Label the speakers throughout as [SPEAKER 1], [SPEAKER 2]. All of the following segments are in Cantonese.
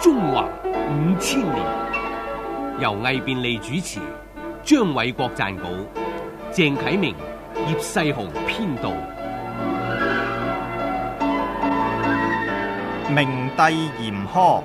[SPEAKER 1] 中華5000年，由魏便利主持，張偉國撰稿，鄭啟明、葉世雄編導。
[SPEAKER 2] 明帝嚴苛。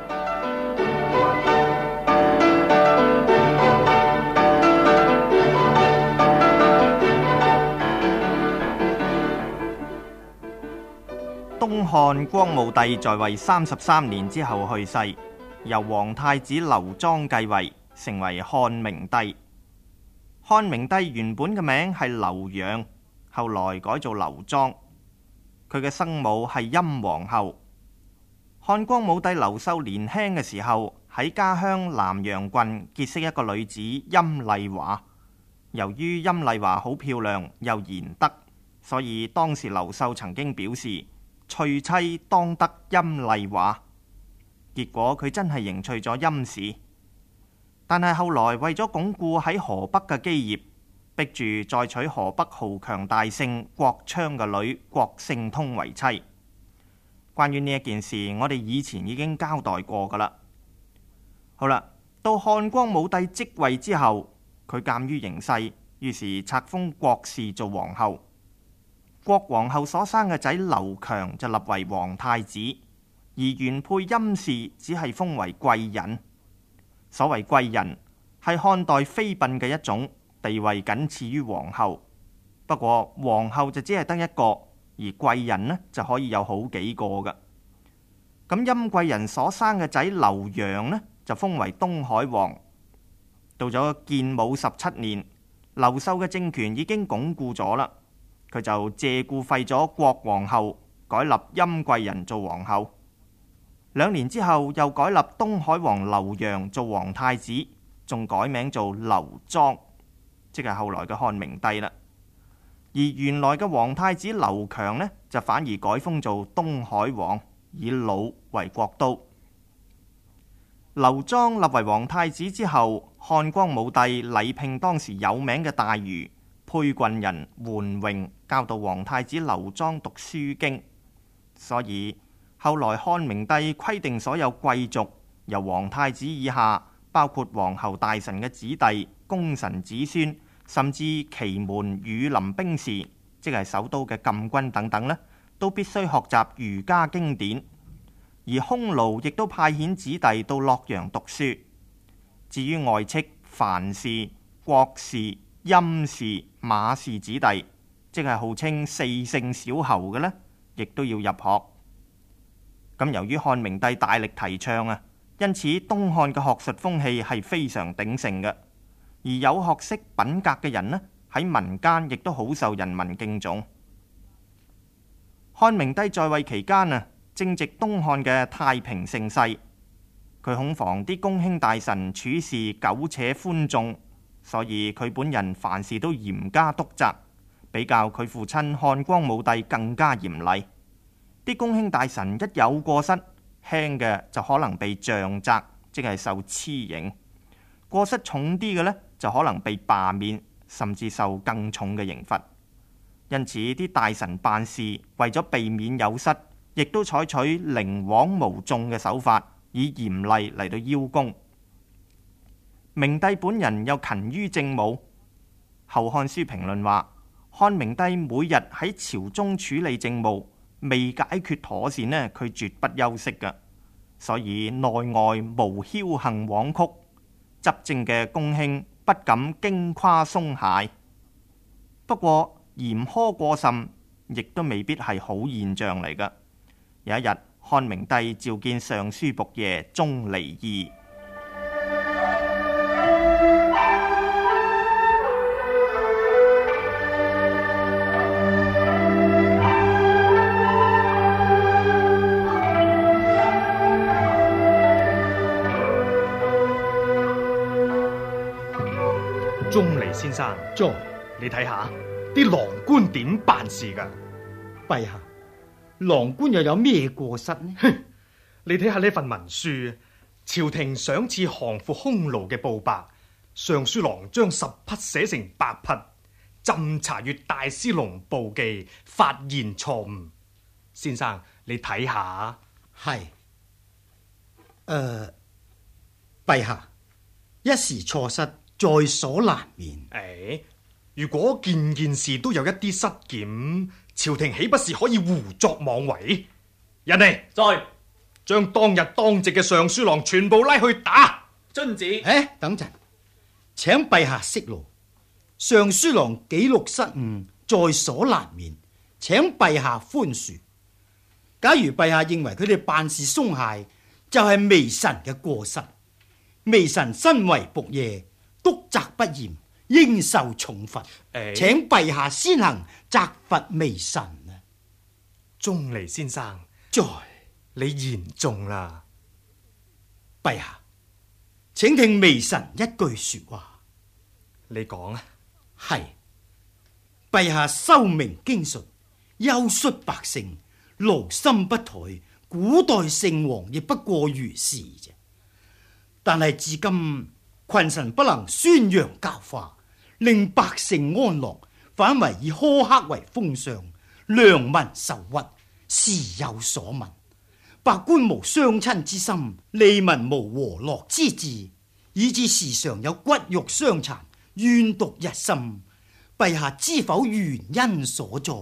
[SPEAKER 2] 東漢光武帝在位33年之後去世，由皇太子劉莊繼位，成為漢明帝。漢明帝原本嘅名係劉陽，後來改做劉莊。佢嘅生母係陰皇后。漢光武帝劉秀年輕嘅時候，喺家鄉南陽郡結識一個女子陰麗華。由於陰麗華好漂亮又賢德，所以當時劉秀曾經表示娶妻當得陰麗華。結果佢真係迎娶咗陰氏，但係後來為咗鞏固喺河北嘅基業，逼住再娶河北豪強大姓郭昌嘅女郭聖通為妻。關於呢一件事，我哋以前已經交代過噶啦。好啦，到漢光武帝即位之後，佢鑑於形勢，於是冊封郭氏做皇后。郭皇后所生嘅仔劉強就立為皇太子，而原配陰氏只係封為貴人。所謂貴人係漢代妃嬪嘅一種，地位僅次於皇后。不過皇后就只係得一個，而貴人呢就可以有好幾個㗎。咁陰貴人所生嘅仔劉陽呢就封為東海王。到咗建武17年，劉秀嘅政權已經鞏固咗啦。佢就借故廢咗郭皇后，改立陰貴人做皇后。2年之後，又改立東海王劉陽做皇太子，仲改名做劉莊，即係後來嘅漢明帝啦。而原來嘅皇太子劉強呢，就反而改封做東海王，以魯為國都。劉莊立為皇太子之後，漢光武帝禮聘當時有名嘅大儒沛郡人桓榮教導皇太子劉莊讀書經，所以後來漢明帝規定所有貴族由皇太子以下，包括皇后大臣嘅子弟、功臣子孫，甚至祁門羽林兵士，即係首都嘅禁軍等等呢，都必須學習儒家經典。而匈奴亦都派遣子弟到洛陽讀書。至於外戚樊氏、郭氏、陰氏、馬氏子弟，即係號稱四姓小侯嘅呢，亦都要入學。咁由於漢明帝大力提倡啊，因此東漢嘅學術風氣係非常鼎盛嘅。而有學識品格嘅人呢，喺民間亦都好受人民敬重。漢明帝在位期間啊，正值東漢嘅太平盛世，佢恐防啲公卿大臣處事苟且寬縱，所以佢本人凡事都嚴加督責，比較佢父親漢光武帝更加嚴厲。啲公卿大臣一有過失，輕嘅就可能被杖責，即係受笞刑；過失重啲嘅呢，就可能被罷免，甚至受更重嘅刑罰。因此啲大臣辦事為咗避免有失，亦都採取寧枉毋縱嘅手法，以嚴厲嚟到邀功。明帝本人又勤於政務。後漢書評論話，漢明帝每日喺朝中處理政務，未解決妥善呢，佢絕不休息㗎。所以內外無僥倖枉曲，執政嘅公卿不敢矜誇鬆懈。不過嚴苛過甚，亦都未必係好現象嚟㗎。有一日，漢明帝召見尚書僕射鍾離異。
[SPEAKER 3] 鍾離先生，你睇下啲郎官點辦事噶？
[SPEAKER 4] 陛下，郎官又有咩過失呢？
[SPEAKER 3] 你睇下呢份文書，朝廷賞賜降服匈奴嘅布帛，尚書郎將10匹寫成白匹，朕查閱大司農簿記，發現錯誤。先生，你睇下。
[SPEAKER 4] 係陛下，一時錯失，在所難免。
[SPEAKER 3] 如果件事都有一啲失檢，朝廷豈不是可以胡作妄為？人嚟，
[SPEAKER 5] 在
[SPEAKER 3] 將當日當值嘅尚書郎全部拉去打。
[SPEAKER 5] 遵旨。
[SPEAKER 4] 等陣，請陛下息怒。尚書郎記錄失誤，在所難免，請陛下寬恕。假如陛下認為佢哋辦事鬆懈，就係微臣嘅過失。微臣身為僕射，督責不嚴，應受重罰。請陛下先行責罰微臣啊！
[SPEAKER 3] 鍾離先生，
[SPEAKER 4] 在
[SPEAKER 3] 你言重啦。
[SPEAKER 4] 陛下，請聽微臣一句說話。
[SPEAKER 3] 你講啊。
[SPEAKER 4] 係，陛下修明經術，優率百姓，勞心不怠。古代聖王亦不過如是啫。但係至今群臣不能宣揚教化，令百姓安樂，反為以苛刻為風尚，良民受屈，時有所聞。百官無相親之心，利民無和樂之志，以致時常有骨肉相殘，怨毒日深。陛下知否原因所在？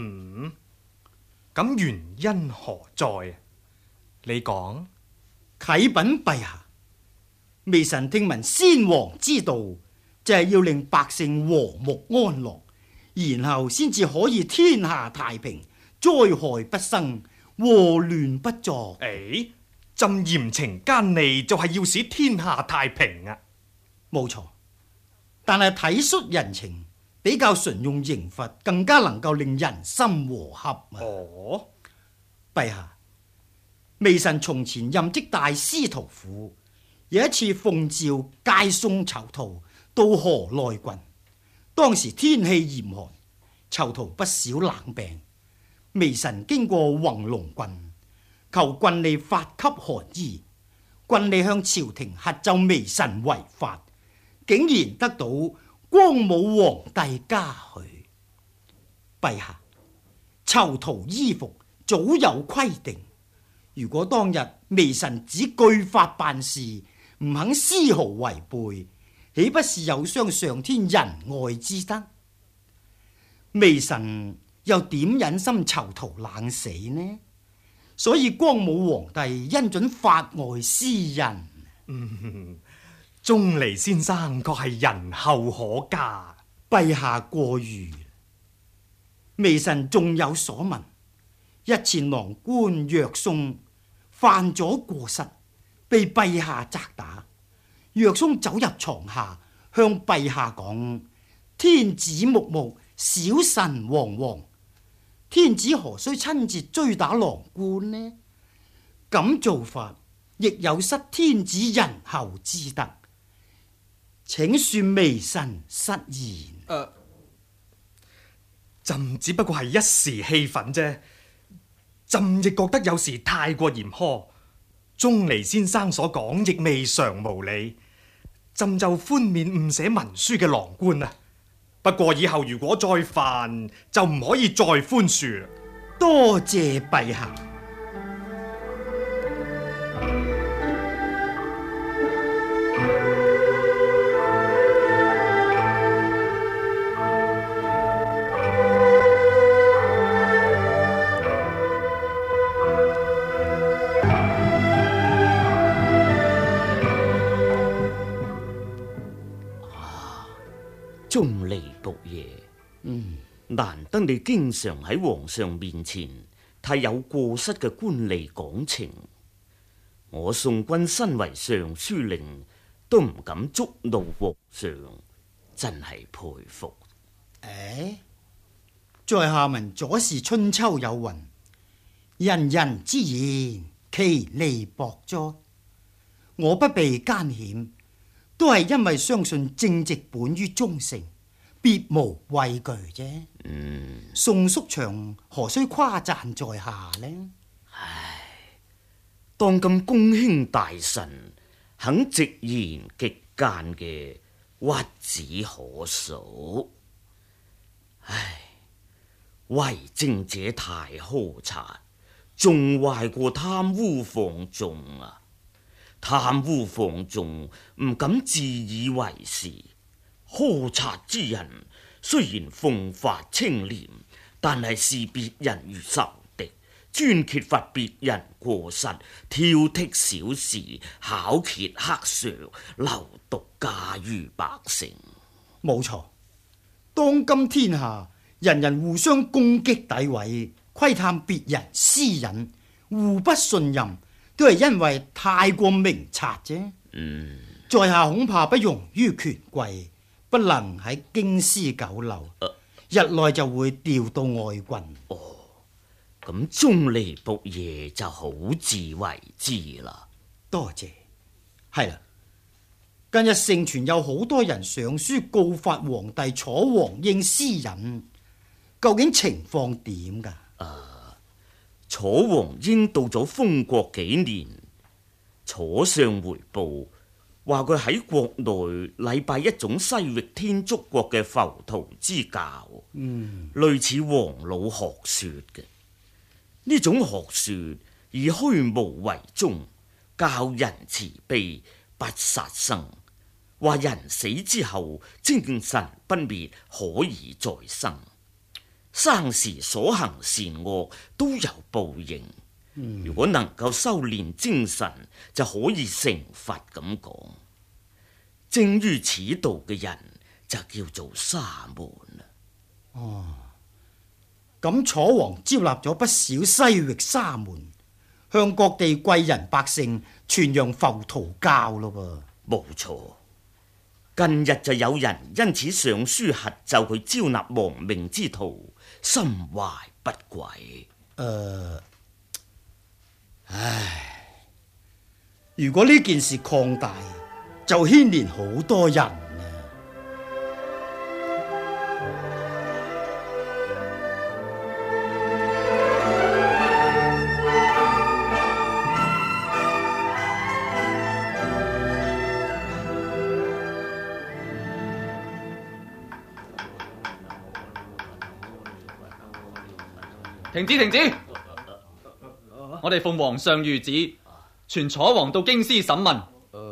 [SPEAKER 3] 咁原因何在？你講。
[SPEAKER 4] 啟稟陛下，微臣聽聞先王之道就係要令百姓和睦安樂，然後先至可以天下太平，災害不生，禍亂不作。
[SPEAKER 3] 朕嚴懲奸吏就係要使天下太平啊！
[SPEAKER 4] 冇錯，但係體恤人情，比較純用刑罰，更加能夠令人心和洽啊！陛下，微臣從前任職大司徒府，有一次奉詔介送囚徒到河內郡，當時天氣嚴寒，囚徒不少冷病。微臣經過弘龍郡，求郡吏發給寒衣，郡吏向朝廷核奏微臣違法，竟然得到光武皇帝嘉許。陛下，囚徒衣服早有規定，如果當日微臣只據法辦事，唔肯絲毫違背，豈不是有傷上天仁愛之德？微臣又點忍心囚徒冷死呢？所以光武皇帝恩准法外施仁。
[SPEAKER 3] 鍾離先生確係仁厚可嘉。
[SPEAKER 4] 陛下過譽，微臣仲有所聞。日前郎官藥松犯咗過失，被陛下責打。藥松走入床下，向陛下講：天子穆穆，小臣惶惶。天子何須親自追打郎官呢？咁做法亦有失天子仁厚之德，請恕微臣失言。
[SPEAKER 3] 朕只不過係一時氣憤啫，朕亦覺得有時太過嚴苛。鍾離先生所講亦未嘗無理，朕就寬免誤寫文書嘅郎官啊。不過以後如果再犯，就唔可以再寬恕啦。
[SPEAKER 4] 多謝陛下。
[SPEAKER 6] 鍾離僕爺，難得你經常喺皇上面前替有過失嘅官吏講情，我宋君身為尚書令都唔敢觸怒皇上，真係佩服。
[SPEAKER 4] 在下文左是春秋有云：人人之言，其利薄哉。我不避奸險，都係因為相信正直本於忠誠，別無畏懼啫。宋叔祥何須誇讚在下呢？
[SPEAKER 6] 當今公卿大臣肯直言極諫嘅屈指可數。為政者太苛察，仲壞過貪污放縱啊！ 貪污放縱，唔敢自以為是。苛察之人雖然奉法清廉，但係視別人如仇敵，專揭發別人過失，挑剔小事，巧揭黑常，流毒駕馭百姓。
[SPEAKER 4] 冇錯，當今天下人人互相攻擊詆毀，窺探別人私隱，互不信任，都係因為太過明察啫。在下恐怕不容於權貴，不能喺京師久留，日內就會調到外郡。
[SPEAKER 6] 咁鍾離僕爺就好自為之啦。
[SPEAKER 4] 多謝。係啦，近日盛傳有好多人上書告發皇帝楚王英私隱，究竟情況點噶？
[SPEAKER 6] 楚王英到咗封國幾年，楚相回報話佢喺國內禮拜一種西域天竺國嘅浮屠之教，類似黃老學說嘅。呢種學說以虛無為宗，教人慈悲不殺生，話人死之後精神不滅，可以再生。生時所行善惡都有報應，如果能夠修煉精神，就可以成佛咁講。精於此道嘅人就叫做沙門啦。
[SPEAKER 4] 咁楚王招納咗不少西域沙門，向各地貴人百姓傳揚浮屠教咯噃。
[SPEAKER 6] 冇錯，近日就有人因此上書核奏佢招納亡命之徒，心懷不軌。
[SPEAKER 4] 如果呢件事擴大，就牽連好多人啊。
[SPEAKER 5] 停止！停止！我哋奉皇上諭旨，傳楚王到京師審問。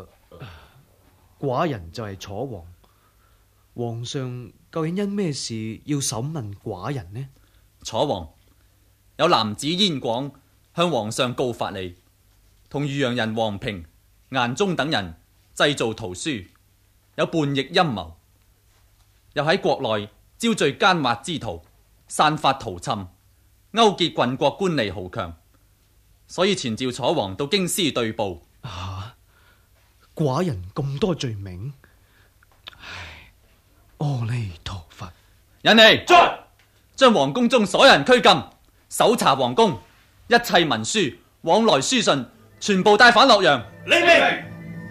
[SPEAKER 3] 寡人就係楚王，皇上究竟因咩事要審問寡人呢？
[SPEAKER 5] 楚王，有男子燕廣向皇上告發你，同豫陽人王平、顏忠等人製造圖書，有叛逆陰謀，又喺國內招聚奸猾之徒，散發圖讖，勾結郡國官吏豪強，所以傳召楚王到京師對簿。
[SPEAKER 3] 寡人咁多罪名，唉，阿彌陀佛！
[SPEAKER 5] 人嚟，將皇宮中所有人拘禁，搜查皇宮，一切文書、往來書信，全部帶返洛陽。
[SPEAKER 7] 領命。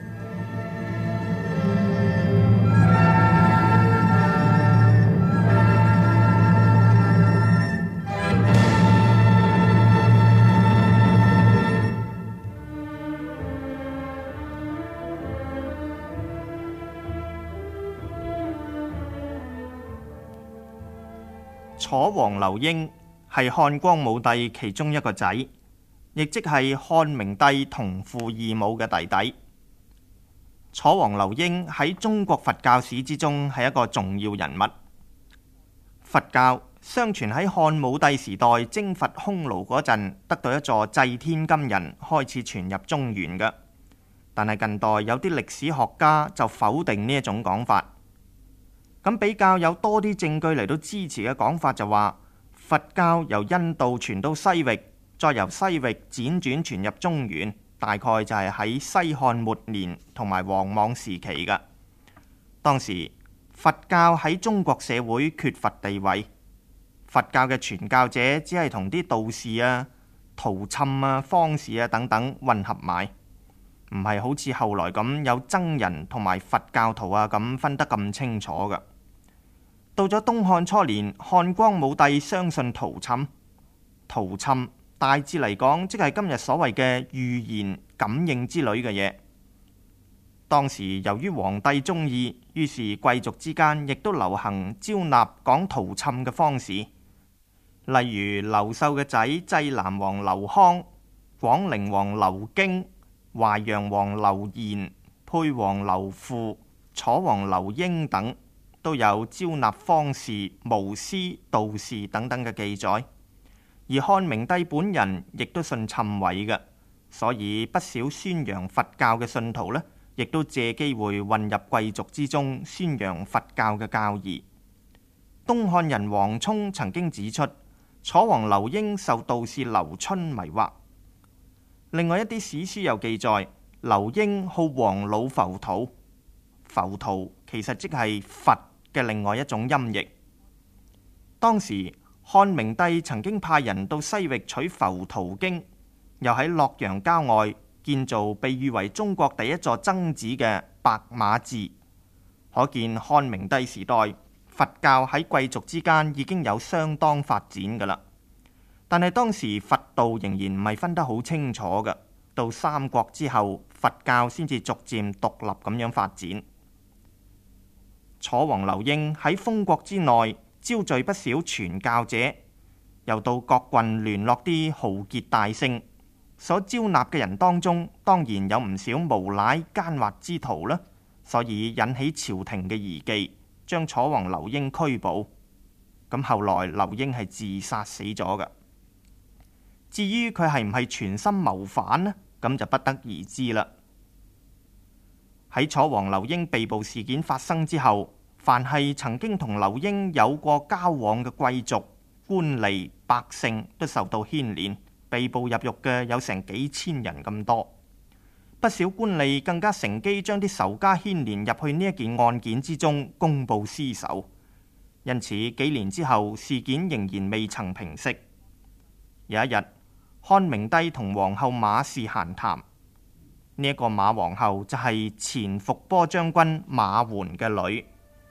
[SPEAKER 2] 楚王劉英係漢光武帝其中一個仔，亦即係漢明帝同父異母嘅弟弟。楚王劉英喺中國佛教史之中係一個重要人物。佛教相傳喺漢武帝時代征伐匈奴嗰陣，得到一座祭天金人，開始傳入中原嘅。但係近代有啲歷史學家就否定呢一種講法。咁比較有多啲證據嚟到支持嘅講法就話，佛教由印度傳到西域，再由西域輾轉傳入中原，大概就係喺西漢末年同埋王莽時期嘅。當時佛教喺中國社會缺乏地位，佛教嘅傳教者只係同啲道士啊、屠蠣啊、方士啊等等混合埋，唔係好似後來咁有僧人同埋佛教徒啊咁分得咁清楚嘅。到咗東漢初年，漢光武帝相信屠蠣。屠蠣大致嚟講，即係今日所謂嘅預言、感應之類嘅嘢。當時由於皇帝中意，於是貴族之間亦都流行招納講屠蠣嘅方士，例如劉秀嘅仔濟南王劉康、廣陵王劉京、 淮陽王劉延、沛王劉馥、楚王劉英等都有招納方士、巫師、道士等等嘅記載。而漢明帝本人亦都信諂緯嘅，所以不少宣揚佛教嘅信徒呢，亦都借機會混入貴族之中，宣揚佛教嘅教義。東漢人王充曾經指出，楚王劉英受道士劉春迷惑。另外一啲史書又記載，劉英好黃老浮屠，浮屠其實即係佛嘅另外一種音譯。當時漢明帝曾經派人到西域取浮屠經，又喺洛陽郊外建造被譽為中國第一座曾子嘅白馬寺，可見漢明帝時代佛教喺貴族之間已經有相當發展㗎喇。但係當時佛道仍然唔係分得好清楚嘅，到三國之後，佛教先至逐漸獨立咁樣發展。楚王劉英喺封國之內招聚不少傳教者，又到各郡聯絡啲豪傑大姓，所招納嘅人當中，當然有唔少無賴奸猾之徒啦，所以引起朝廷嘅疑忌，將楚王劉英拘捕。咁後來劉英係自殺死咗嘅。至於佢係唔係全心謀反呢？咁就不得而知啦。喺楚王劉英被捕事件發生之後，凡係曾經同劉英有過交往嘅貴族、官吏、百姓都受到牽連，被捕入獄嘅有成幾千人咁多。不少官吏更加乘機將啲仇家牽連入去呢一件案件之中，公報私仇。因此幾年之後，事件仍然未曾平息。有一日，漢明帝同皇后馬氏閒談，呢一個馬皇后就係前伏波將軍馬援嘅女。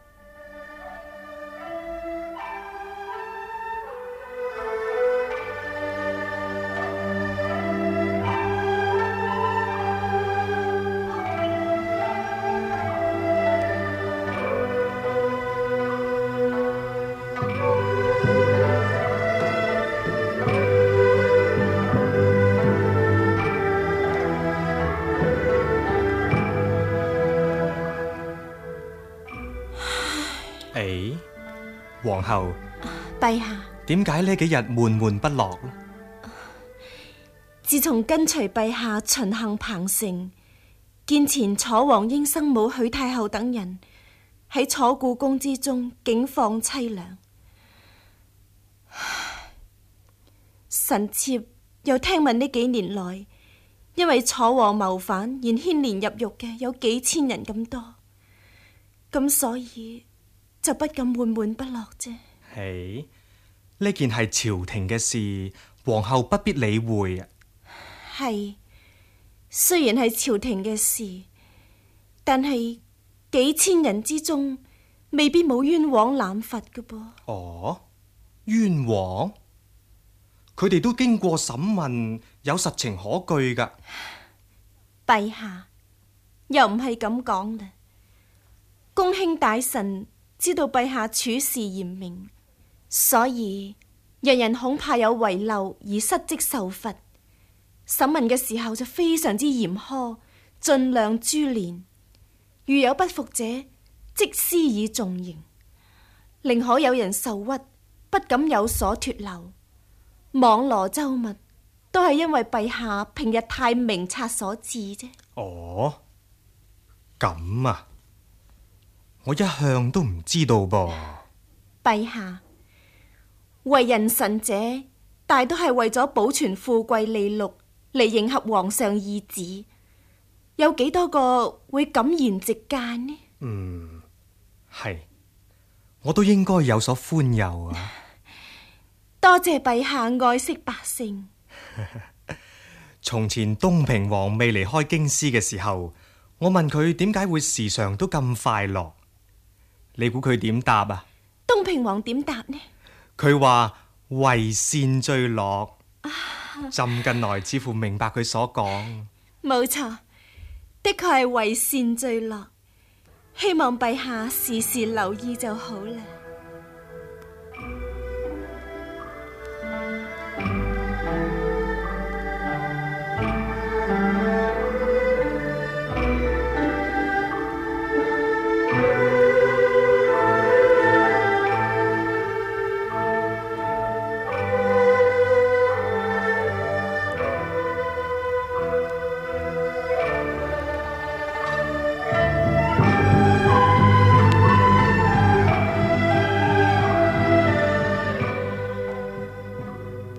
[SPEAKER 3] 皇后，
[SPEAKER 7] 陛下，
[SPEAKER 3] 點解呢幾日悶悶不樂呢？
[SPEAKER 7] 自從跟隨陛下巡行彭城，見前楚王英生母許太后等人喺楚故宮之中境況凄涼，臣妾又聽聞呢幾年來因為楚王謀反而牽連入獄嘅有幾千人咁多，咁所以就不禁悶悶不樂啫。
[SPEAKER 3] 係，呢件係朝廷嘅事，皇后不必理會啊。
[SPEAKER 7] 係，雖然係朝廷嘅事，但係幾千人之中未必冇冤枉濫罰㗎噃。
[SPEAKER 3] 哦，冤枉？佢哋都經過審問，有實情可據㗎。
[SPEAKER 7] 陛下又唔係咁講啦，公卿大臣知道陛下處事嚴明，所以人人恐怕有遺漏而失職受罰。審問嘅時候就非常之嚴苛，盡量株連。如有不服者，即施以重刑，寧可有人受屈，不敢有所脫漏。網羅周密，都係因為陛下平日太明察所致啫。
[SPEAKER 3] 哦，咁啊，我一向都唔知道噃。
[SPEAKER 7] 陛下，為人臣者，大都係為咗保存富貴利祿嚟迎合皇上意旨，有幾多個會敢言直諫呢？
[SPEAKER 3] 係，我都應該有所寬宥啊。
[SPEAKER 7] 多謝陛下愛惜百姓。
[SPEAKER 3] 從前東平王未離開京師嘅時候，我問佢點解會時常都咁快樂，你估佢點答啊？
[SPEAKER 7] 東平王點答呢？
[SPEAKER 3] 佢話為善最樂。朕近來似乎明白佢所講。
[SPEAKER 7] 冇錯，的確係為善最樂。希望陛下時時留意就好啦。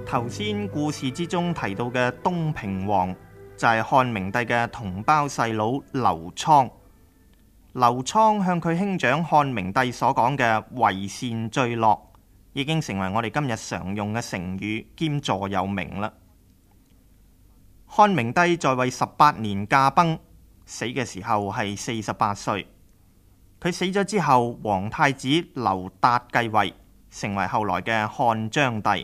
[SPEAKER 2] 頭先故事之中提到嘅東平王就係漢明帝嘅同胞細佬劉倉。劉倉向佢兄長漢明帝所講嘅為善最樂，已經成為我哋今日常用嘅成語兼座右銘啦。漢明帝在位18年駕崩，死嘅時候係48歲。佢死咗之後，皇太子劉達繼位，成為後來嘅漢章帝。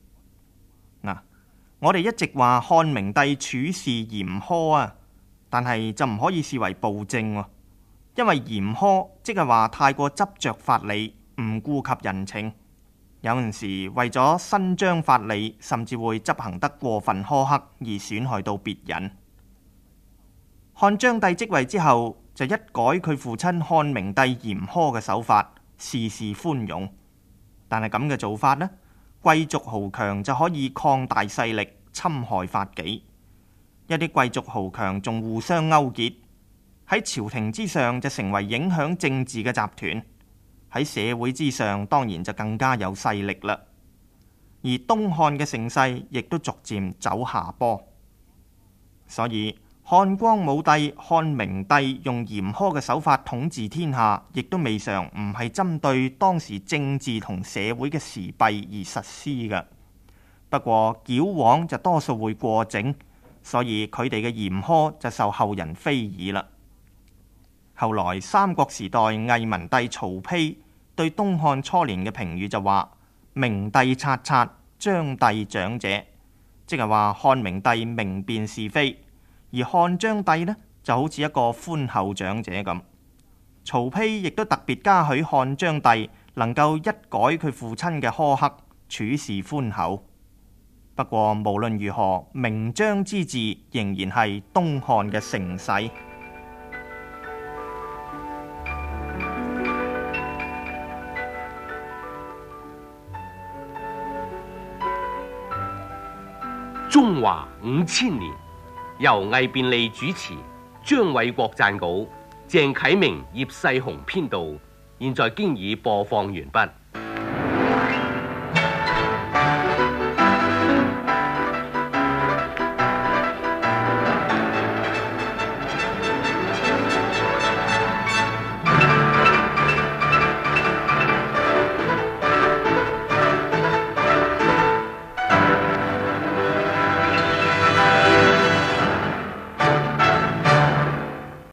[SPEAKER 2] 我哋一直話漢明帝處事嚴苛啊，但係就唔可以視為暴政喎，因為嚴苛即係話太過執着法理，唔顧及人情。有陣時為咗伸張法理，甚至會執行得過分苛刻，而損害到別人。漢章帝即位之後，就一改佢父親漢明帝嚴苛嘅手法，事事寬容。但係咁嘅做法呢，貴族豪強就可以擴大勢力，侵害法紀。一啲貴族豪強仲互相勾結，喺朝廷之上就成為影響政治嘅集團，喺社會之上當然就更加有勢力啦。而東漢嘅盛世亦都逐漸走下坡，所以漢光武帝漢明帝用嚴苛嘅手法統治天下，亦都未嘗唔係針對當時政治同社會嘅時弊而實施嘅。不過矯枉就多數會過整，所以佢哋嘅嚴苛就受後人非議啦。後來三國時代魏文帝曹丕對東漢初年嘅評語就話：明帝察察，章帝長者，即係話漢明帝明辨是非，而漢章帝呢就好似一個寬厚長者咁。曹丕亦都特別嘉許漢章帝能夠一改佢父親嘅苛刻，處事寬厚。不過無論如何，明章之治仍然係東漢嘅盛世。
[SPEAKER 1] 中華5000年，由魏便利主持，張偉國撰稿，鄭啟明、葉世雄編導。現在經已播放完畢。